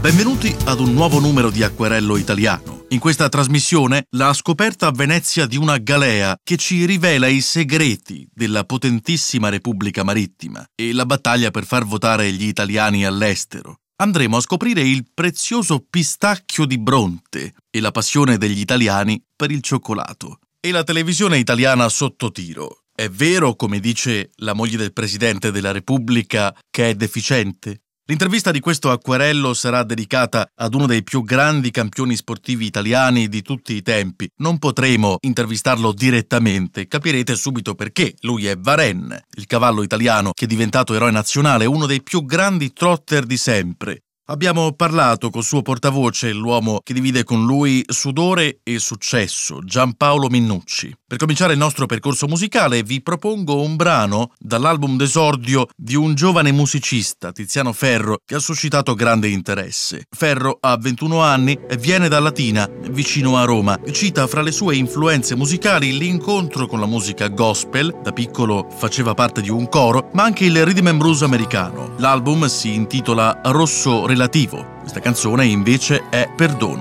Benvenuti ad un nuovo numero di Acquerello Italiano. In questa trasmissione, la scoperta a Venezia di una galea che ci rivela i segreti della potentissima Repubblica Marittima e la battaglia per far votare gli italiani all'estero. Andremo a scoprire il prezioso pistacchio di Bronte e la passione degli italiani per il cioccolato. E la televisione italiana sotto tiro. È vero, come dice la moglie del Presidente della Repubblica, che è deficiente? L'intervista di questo Acquerello sarà dedicata ad uno dei più grandi campioni sportivi italiani di tutti i tempi. Non potremo intervistarlo direttamente, capirete subito perché. Lui è Varenne, il cavallo italiano che è diventato eroe nazionale, uno dei più grandi trotter di sempre. Abbiamo parlato col suo portavoce, l'uomo che divide con lui sudore e successo, Giampaolo Minnucci. Per cominciare il nostro percorso musicale vi propongo un brano dall'album d'esordio di un giovane musicista, Tiziano Ferro, che ha suscitato grande interesse. Ferro ha 21 anni e viene da Latina, vicino a Roma. Cita fra le sue influenze musicali l'incontro con la musica gospel, da piccolo faceva parte di un coro, ma anche il rhythm and blues americano. L'album si intitola Rosso Relativo. Questa canzone invece è Perdono.